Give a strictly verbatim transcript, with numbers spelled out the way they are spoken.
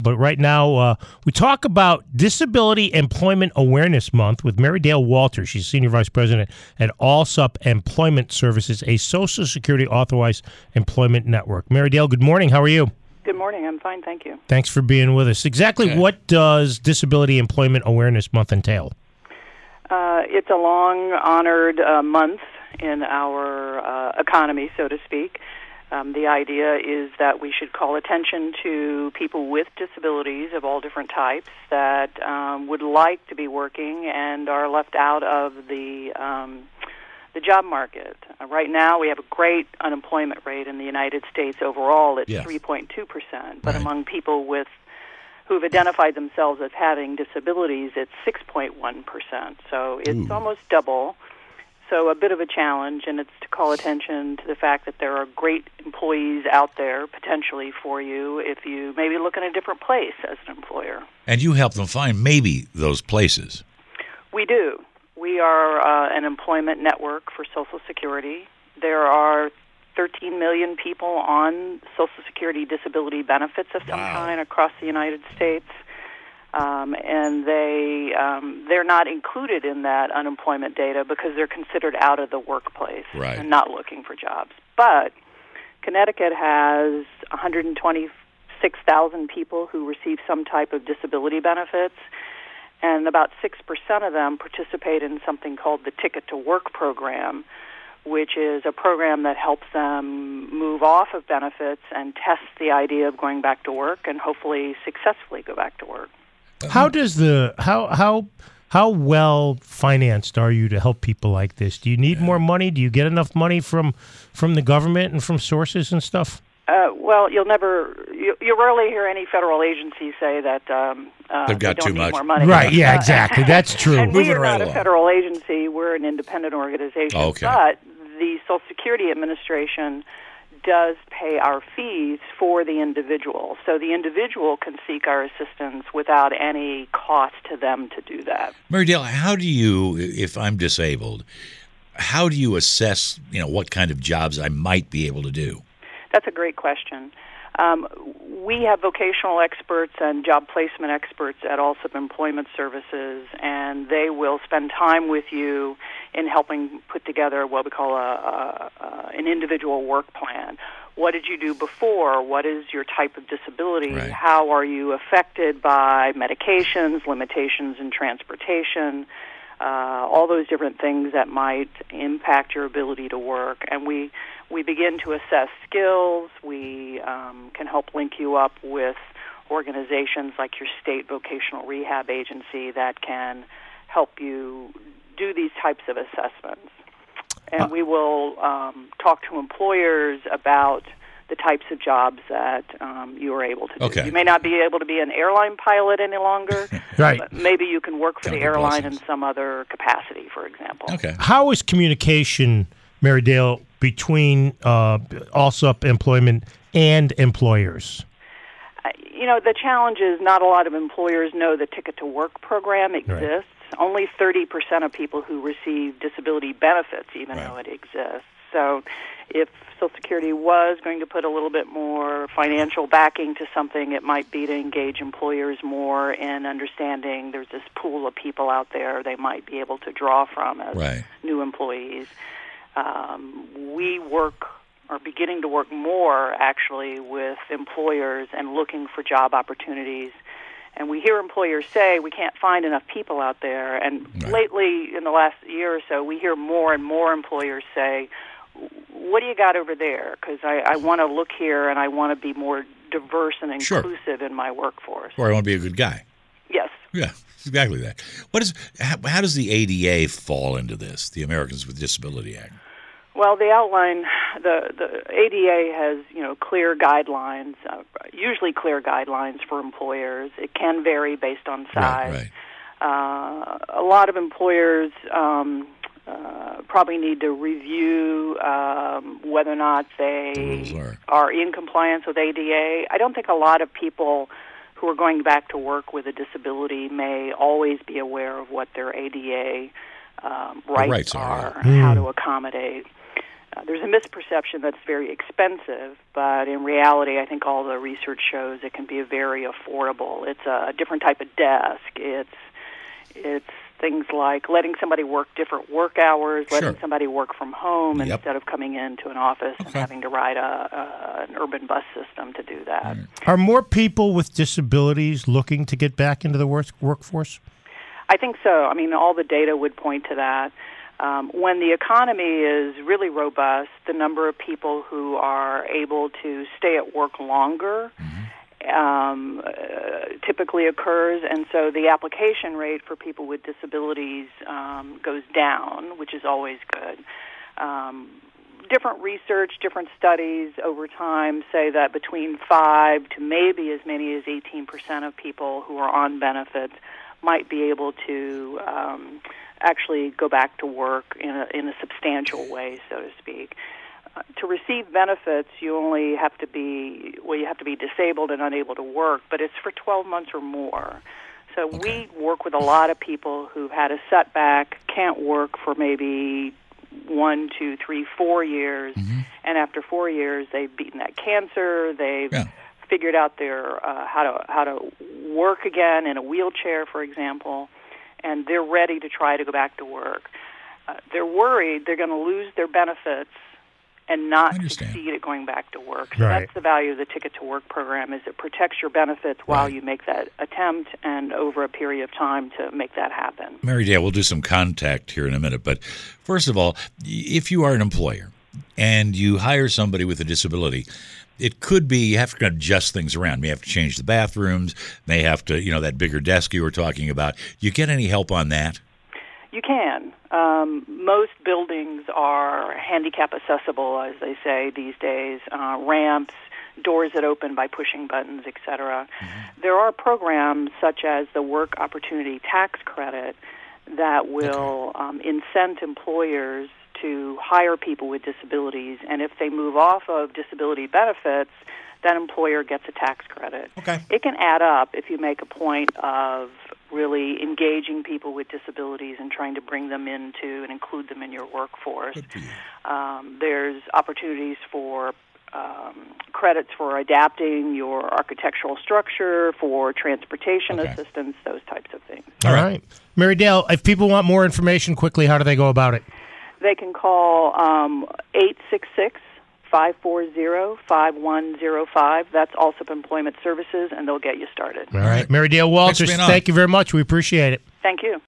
But right now, uh, we talk about Disability Employment Awareness Month with Mary Dale Walters. She's Senior Vice President at Allsup Employment Services, a Social Security authorized employment network. Mary Dale, good morning. How are you? Good morning. I'm fine, thank you. Thanks for being with us. Exactly Okay. what does Disability Employment Awareness Month entail? Uh, it's a long-honored uh, month in our uh, economy, so to speak. Um, the idea is that we should call attention to people with disabilities of all different types that um, would like to be working and are left out of the um, the job market. Uh, right now, we have a great unemployment rate in the United States overall at Yes. three point two percent, but Right. among people with who've identified themselves as having disabilities, it's six point one percent. So it's Ooh. almost double. So a bit of a challenge, and it's to call attention to the fact that there are great employees out there potentially for you if you maybe look in a different place as an employer. And you help them find maybe those places. We do. We are uh, an employment network for Social Security. There are thirteen million people on Social Security disability benefits of some Wow. kind across the United States. Um, and they um, they're not included in that unemployment data because they're considered out of the workplace Right. and not looking for jobs. But Connecticut has one hundred twenty-six thousand people who receive some type of disability benefits, and about six percent of them participate in something called the Ticket to Work program, which is a program that helps them move off of benefits and test the idea of going back to work and hopefully successfully go back to work. How does the how how how well financed are you to help people like this? Do you need more money? Do you get enough money from from the government and from sources and stuff? Uh, well, you'll never, you, you rarely hear any federal agency say that um, uh, They've got they don't too need much. more money. Right, yeah, Uh, exactly. That's true. And we Moving are right not along. a federal agency. We're an independent organization. Okay. But the Social Security Administration does pay our fees for the individual. So the individual can seek our assistance without any cost to them to do that. Mary Dale, how do you, if I'm disabled, how do you assess, you know, what kind of jobs I might be able to do? That's a great question. Um, we have vocational experts and job placement experts at Allsup Employment Services, and they will spend time with you in helping put together what we call a, a, a an individual work plan. What did you do before? What is your type of disability? Right. How are you affected by medications, limitations in transportation, uh, all those different things that might impact your ability to work? And we We begin to assess skills. We um, can help link you up with organizations like your state vocational rehab agency that can help you do these types of assessments. And Uh, we will um, talk to employers about the types of jobs that um, you are able to do. Okay. You may not be able to be an airline pilot any longer, Right. but maybe you can work for Count the your airline blessings. in some other capacity, for example. Okay. How is communication, Mary Dale, between uh, Allsup Employment and employers? Uh, You know, the challenge is not a lot of employers know the Ticket to Work program exists. Only thirty percent of people who receive disability benefits even Right. know it exists. So if Social Security was going to put a little bit more financial backing to something, it might be to engage employers more in understanding there's this pool of people out there they might be able to draw from as Right. new employees. Um, we work, are beginning to work more, actually, with employers and looking for job opportunities. And we hear employers say we can't find enough people out there. And Right. lately, in the last year or so, we hear more and more employers say, what do you got over there? Because I, I want to look here and I want to be more diverse and Sure. inclusive in my workforce. Or I want to be a good guy. Yes. Yeah, exactly that. What is? How, how does the A D A fall into this, the Americans with Disability Act? Well, the outline, the, the A D A has, you know, clear guidelines, uh, usually clear guidelines for employers. It can vary based on size. Right, right. Uh, a lot of employers um, uh, probably need to review um, whether or not they The rules are. are in compliance with A D A. I don't think a lot of people who are going back to work with a disability may always be aware of what their A D A um, rights, rights are, are yeah. and how to accommodate. Uh, there's a misperception that's very expensive, but in reality, I think all the research shows it can be very affordable. It's a different type of desk. It's it's things like letting somebody work different work hours, letting Sure. somebody work from home Yep. instead of coming into an office and Okay. having to ride a, a an urban bus system to do that. Are more people with disabilities looking to get back into the work- workforce? I think so. I mean, all the data would point to that. Um, when the economy is really robust, the number of people who are able to stay at work longer um, uh, typically occurs, and so the application rate for people with disabilities um, goes down, which is always good. Um, different research, different studies over time say that between five to maybe as many as eighteen percent of people who are on benefits might be able to um, actually go back to work in a, in a substantial way, so to speak. Uh, to receive benefits, you only have to be, well, you have to be disabled and unable to work, but it's for twelve months or more. So Okay. we work with a lot of people who've had a setback, can't work for maybe one, two, three, four years, Mm-hmm. and after four years, they've beaten that cancer, they've Yeah. figured out their uh, how to how to work again in a wheelchair, for example, and they're ready to try to go back to work. Uh, they're worried they're going to lose their benefits and not I understand. succeed at going back to work. So Right. that's the value of the Ticket to Work program, is it protects your benefits while Right. you make that attempt and over a period of time to make that happen. Mary Dale, we'll do some contact here in a minute. But first of all, if you are an employer and you hire somebody with a disability, it could be you have to adjust things around. May have to change the bathrooms, may have to, you know, that bigger desk you were talking about. You get any help on that? You can. Um, most buildings are handicap accessible, as they say these days. Uh, ramps, doors that open by pushing buttons, et cetera. Mm-hmm. There are programs such as the Work Opportunity Tax Credit that will um, incent employers to hire people with disabilities, and if they move off of disability benefits, that employer gets a tax credit. Okay. It can add up if you make a point of really engaging people with disabilities and trying to bring them into and include them in your workforce. Good for you. Um, there's opportunities for um, credits for adapting your architectural structure, for transportation Okay. assistance, those types of things. All All right. right. Mary Dale, if people want more information quickly, how do they go about it? They can call um, eight six six, five four zero, five one zero five. That's Allsup Employment Services, and they'll get you started. All right. Mary Dale Thanks Walters, for being on. thank you very much. We appreciate it. Thank you.